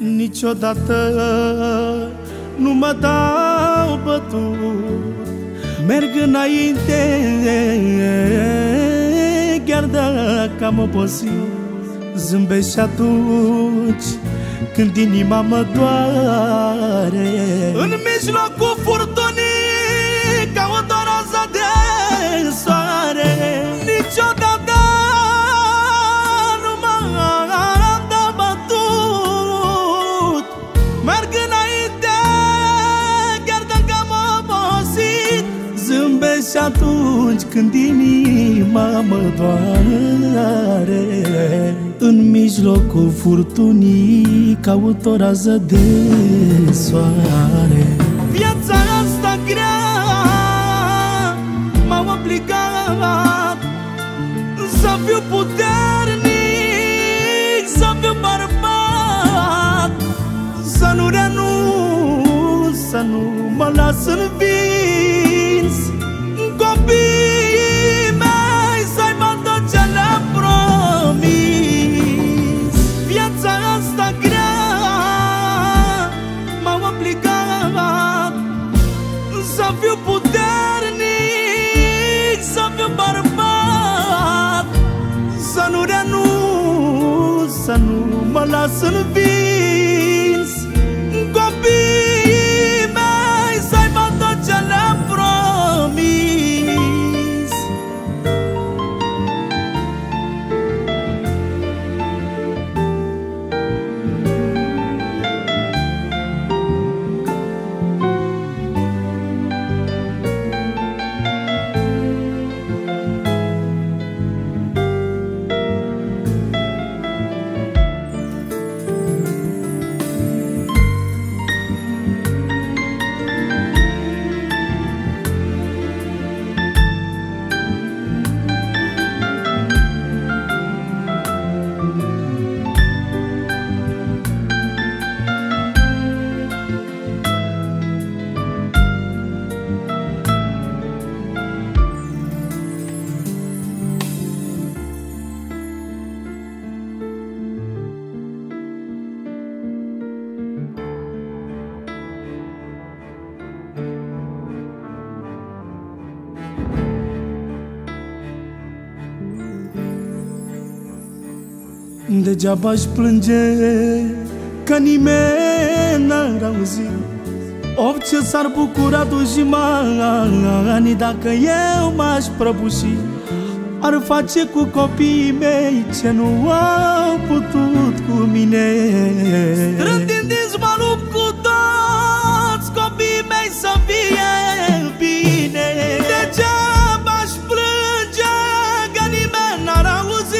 Niciodată nu mă dau bătut, merg înainte, chiar dacă am obosit. Zâmbesc și atunci când inima mă doare, în mijlocul furtunii, ca o dorază de soare. Niciodată nu m-am dat bătut, merg înainte, chiar dacă am obosit. Zâmbesc și atunci când inima mă doare, în mijlocul furtunii, caut o rază de soare. Viața asta grea m-a obligat să fiu puternic, să fiu bărbat, să nu renunț, să nu mă las învins. Copiii mei să aibă tot ce le-am promis. Viața asta grea m-a obligat să fiu puternic, să fiu bărbat, să nu renunț, să nu mă las învins. Copiii mei să aibă tot ce le-am promis. Degeaba-aș plânge, că nimeni n-ar auzi. Orice s-ar bucura dușmanii dacă eu m-aș prăbuși. Ar face cu copiii mei ce nu au putut cu mine. Strântindu-ți mă lupt cu toți copiii mei să fie bine. Degeaba-aș plânge, că nimeni n-ar auzi.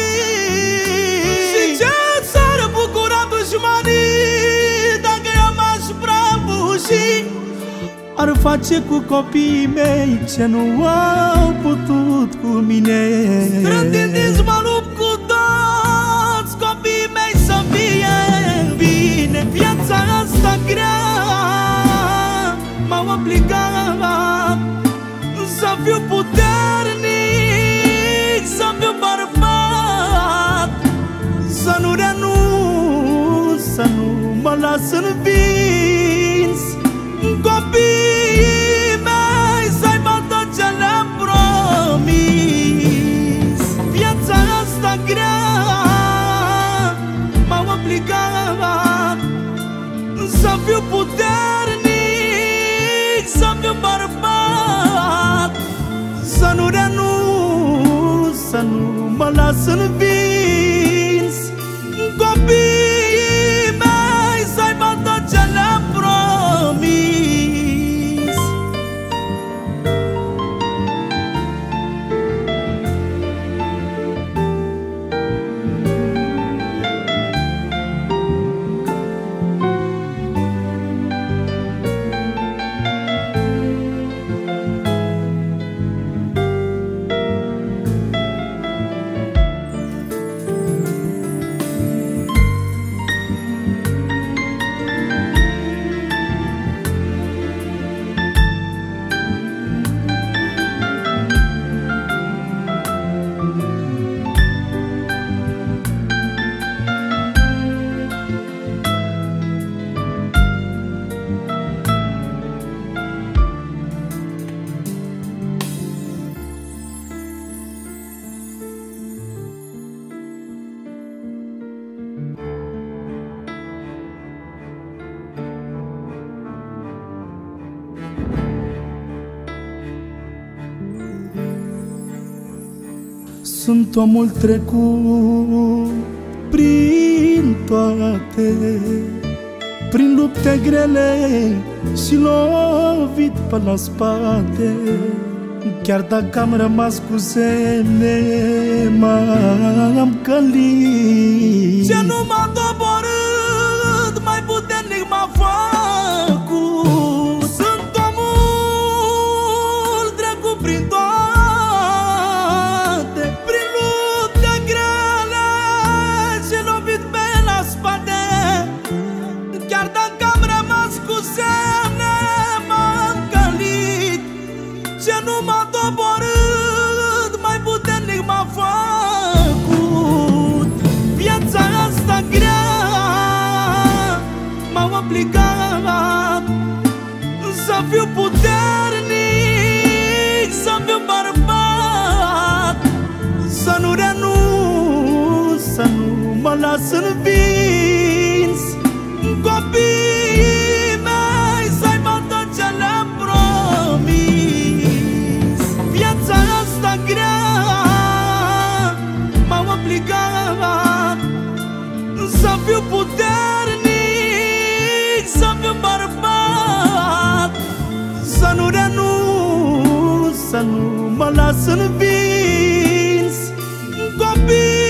Dacă eu m-aș prăbuși, ar face cu copiii mei ce nu au putut cu mine. Strântindu-ți mă lupt cu toți copiii mei să fie bine. Viața asta grea m-a obligat să fiu puternic, să fiu bărbat, să nu renunț, să nu mă las învins. Copiii mei să aibă tot ce le-am promis. Viața asta grea m-a obligat să fiu puternic, să fiu bărbat, să nu renunț, să nu mă las învins. Copiii mei să aibă tot ce le-am Sunt omul trecut prin toate, prin lupte grele și lovit pe la spate. Chiar dacă am rămas cu semne, m-am călit. Ce nu m-a doborât, mai puternic m-a făcut. Sunt omul trecut prin toate, prin lupte grele și lovit pe la spate. Chiar dacă am rămas cu semne, m-am călit. Ce nu m-a doborât, mai puternic m-a făcut. Viața asta grea m-a obligat să fiu puternic, să fiu bărbat, să nu renunț, să nu mă las învins. Copiii mei să-i tot ce le-am promis. Viața asta grea m-a obligat să fiu puternic, să fiu bărbat, să nu renunț, să nu mă las învins. Copii